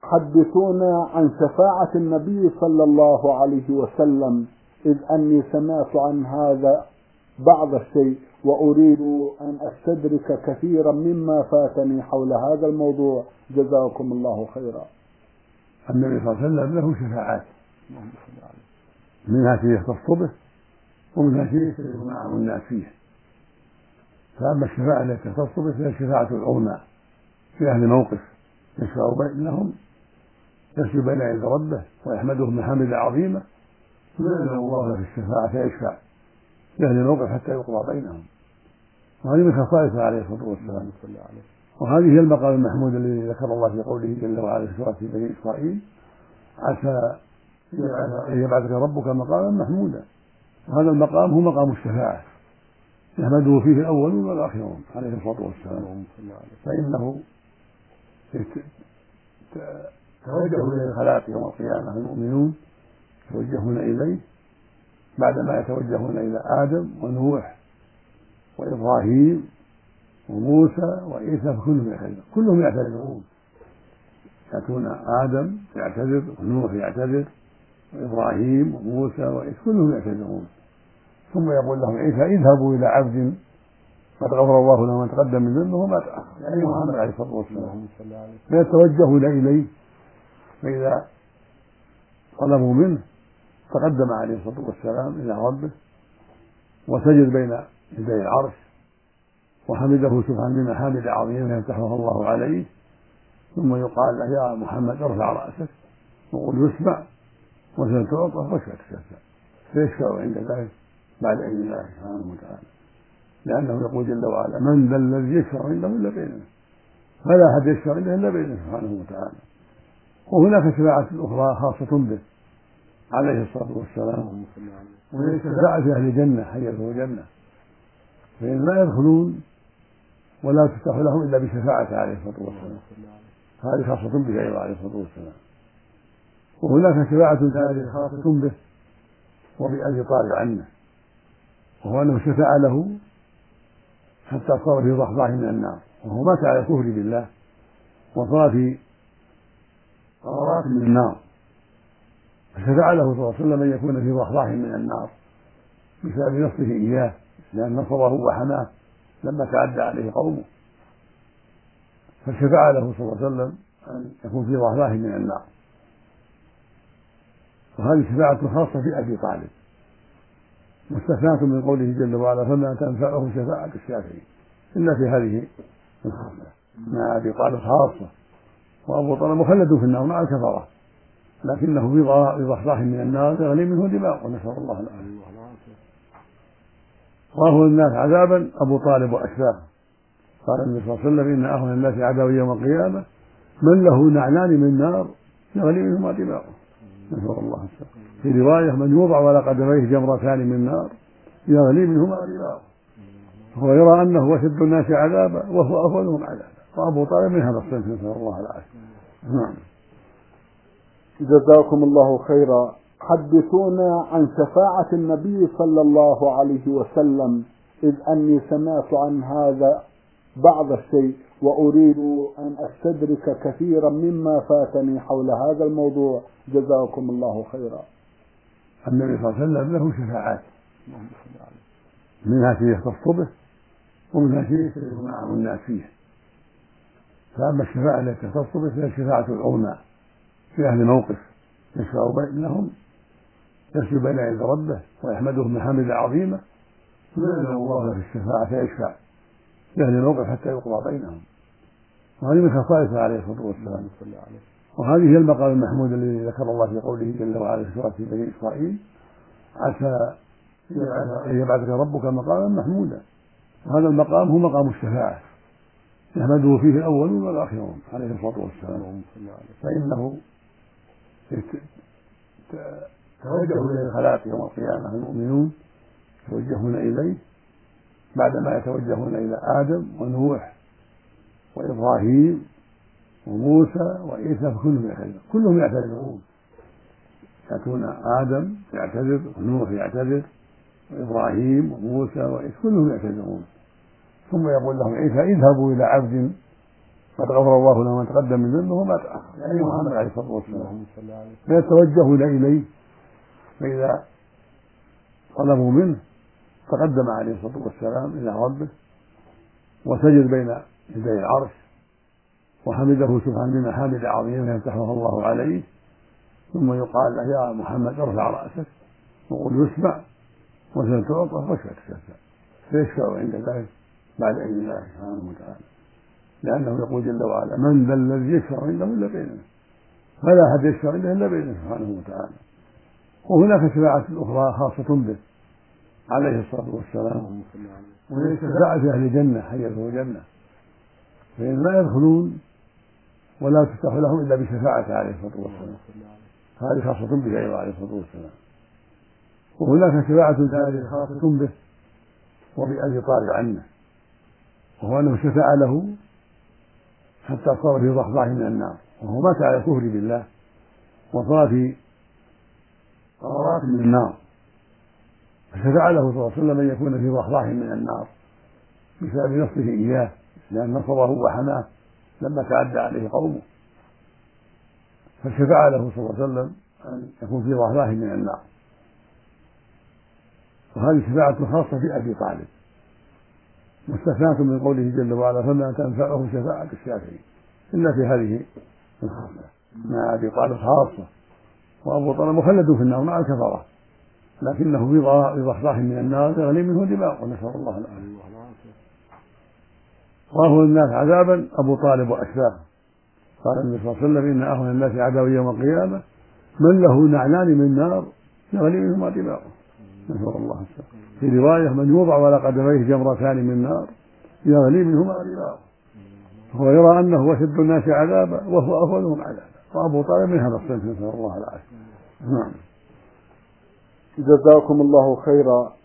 حدثونا عن شفاعة النبي صلى الله عليه وسلم، إذ أني سمعت عن هذا بعض الشيء وأريد أن أستدرك كثيرا مما فاتني حول هذا الموضوع، جزاكم الله خيرا. النبي صلى الله عليه وسلم له شفاعات، منها شيء يختص به ومنها شيء يشترك معه الناس فيه. فأما الشفاعة التي تختص به فهي الشفاعة العظمى في أهل موقف يشفع بينهم، يسجد بين يدي ربه ويحمده محامد عظيمة، ثم يدعو الله في الشفاعة فيشفع في أهل الموقف حتى يقضى بينهم. وهذه من خصائصه عليه الصلاة والسلام. وهذه هي المقام المحمود الذي ذكر الله في قوله جل وعلا في سورة بني إسرائيل: عسى أن يبعثك ربك مقاما محمودا. وهذا المقام هو مقام الشفاعة يحمده فيه الأولون والآخرون عليه الصلاة والسلام، فإنه توجه إلى الخلائق يوم القيامة المؤمنون يتوجهون إليه بعدما يتوجهون إلى آدم ونوح وإبراهيم وموسى وعيسى، كلهم يعتذرون. يأتون آدم يعتذر ونوح يعتذر وإبراهيم وموسى وعيسى كلهم يعتذرون، ثم يقول لهم عيسى: اذهبوا إلى عبد قد غفر الله له ما تقدم من ذنبه وما تأخر، يعني محمد عليه الصلاة والسلام. فيتوجهون إليه، فإذا طلبوا منه تقدم عليه الصلاة والسلام إلى ربه وسجد بين يدي العرش وحمده سبحانه بمحامد عظيمة يفتحها الله عليه، ثم يقال له: يا محمد ارفع رأسك وقل يسمع وسل تعطى واشفع تشفع، فيشفع عند ذلك بعد إذن الله سبحانه وتعالى، لأنه يقول جل وعلا: من ذا الذي يشفع عنده إلا بإذنه، فلا أحد يشفع عنده إلا بإذنه سبحانه وتعالى. وهناك شفاعة أخرى خاصة به عليه الصلاة والسلام، وهي شفاعة أهل الجنة حيث الجنة، فإن لا يدخلون ولا تفتح لهم إلا بشفاعته عليه الصلاة والسلام، هذه خاصة به أيضا عليه الصلاة والسلام. وهناك شفاعة ثالثة خاصة به وبأبي طالب عنه، وهو أنه شفع له حتى صار في ضحضاح من النار، وهو مات على الكفر بالله وصار في غرات من النار، فشفع له صلى الله عليه وسلم أن يكون في ضحضاح من النار بسبب نصره إياه، لأن نصره وحماه لما تعدى عليه قومه، فشفع له صلى الله عليه وسلم أن يكون في ضحضاح من النار. وهذه شفاعة خاصة في أبي طالب، مستثناة من قوله جل وعلا: فما تنفعهم شفاعة الشافعين، إلا في هذه الخاصة مع أبي طالب خاصة. وأبو طالب مخلد في النار مع الكفرة، لكنه في ضحضاح من النار يغلي منه دماغه، نسأل الله العافية. وأهون الناس عذابا أبو طالب وأشباهه. قال النبي صلى الله عليه وسلم: إن أهون الناس عذابا يوم القيامة من له نعلان من نار يغلي منهما دماغه، نسأل الله السلامة. في رواية: من يوضع على قدميه جمرتان من نار يغلي منهما دماغه. هو يرى أنه أشد الناس عذابا وهو أهونهم عذابا، وأبو طالب من هذا الصنف، نسأل الله العافية. نعم. جزاكم الله خيرا. حدثونا عن شفاعة النبي صلى الله عليه وسلم، إذ أني سمعت عن هذا بعض الشيء وأريد أن أستدرك كثيرا مما فاتني حول هذا الموضوع، جزاكم الله خيرا. النبي صلى الله عليه وسلم له شفاعات، منها شيء يختص به ومنها شيء يشترك معه الناس فيه. فأما الشفاعة التي تختص به فهي الشفاعة العظمى في أهل موقف يشفع بينهم، يسجد بين يدي ربه ويحمده محامد عظيمة، ثم يدعو الله في الشفاعة فيشفع في أهل الموقف حتى يقضى بينهم. وهذه من خصائصه عليه الصلاة والسلام. وهذه هي المقام المحمود الذي ذكر الله في قوله جل وعلا في سورة بني إسرائيل: عسى أن يبعثك ربك مقاما محمودا. وهذا المقام هو مقام الشفاعة يحمده فيه الأولون والآخرون عليه الصلاة والسلام، فإنه توجه إلى الخلائق يوم القيامة المؤمنون يتوجهون إليه بعدما يتوجهون إلى آدم ونوح وإبراهيم وموسى وعيسى، كلهم يعتذرون. يأتون آدم يعتذر ونوح يعتذر وإبراهيم وموسى وعيسى كلهم يعتذرون، ثم يقول لهم عيسى: اذهبوا إلى عبد قد غفر الله له ما تقدم من ذنبه وما تأخر، يعني محمد عليه الصلاة والسلام، فيتوجهون إليه، فإذا طلبوا منه تقدم عليه الصلاة والسلام إلى ربه وسجد بين يدي العرش وحمده سبحانه بمحامد عظيمة يفتحها الله عليه، ثم يقال له يا محمد ارفع رأسك وقل يسمع وسل تعطى واشفع تشفع، فيشفع عند ذلك بعد إذن الله سبحانه وتعالى، لأنه يقول جل وعلا من ذا الذي يشفع عنده إلا بإذنه، فلا أحد يشفع عنده إلا بإذنه سبحانه وتعالى. وهناك شفاعة أخرى خاصة به عليه الصلاة والسلام، وهي شفاعة أهل الجنة حي له الجنة، فإن لا يدخلون ولا تفتح لهم إلا بشفاعة عليه الصلاة والسلام، هذه خاصة به أيضا عليه الصلاة والسلام. وهناك شفاعة ثالثة خاصة به وبأبي طالب عنه، وهو أنه شفع له حتى صار في ضحضاح من النار، وهو مات على الكفر بالله وصار في قرارات من النار، فشفع له صلى الله عليه وسلم أن يكون في ضحضاح من النار بسبب نصره إياه، لأن نصره وحماه لما تعدى عليه قومه، فشفع له صلى الله عليه وسلم أن يكون في ضحضاح من النار. وهذه شفاعة خاصة في أبي طالب، مستثناة من قوله جل وعلا فما تنفعه شفاعة الشافعين إلا في هذه الخاصة، مع أبي طالب خاصة، وأبو طالب مخلد في النار مع الكفرة، لكنه في ضحضاح من النار يغلي منه دماغه، نسأل الله العافية. وأهون الناس عذابا أبو طالب وأشباهه، قال النبي صلى الله عليه وسلم إن أهون الناس عذابا يوم القيامة من له نعلان من نار يغلي منهما دماغه، نسأل الله السلامة. في رواية من يوضع على قدميه جمرتان من نار يغلي منهما دماغه، هو يرى أنه أشد الناس عذابا وهو أهونهم عذابا، وأبو طالب من هذا الصنف، نسأل الله العافية. نعم. جزاكم الله خيرا.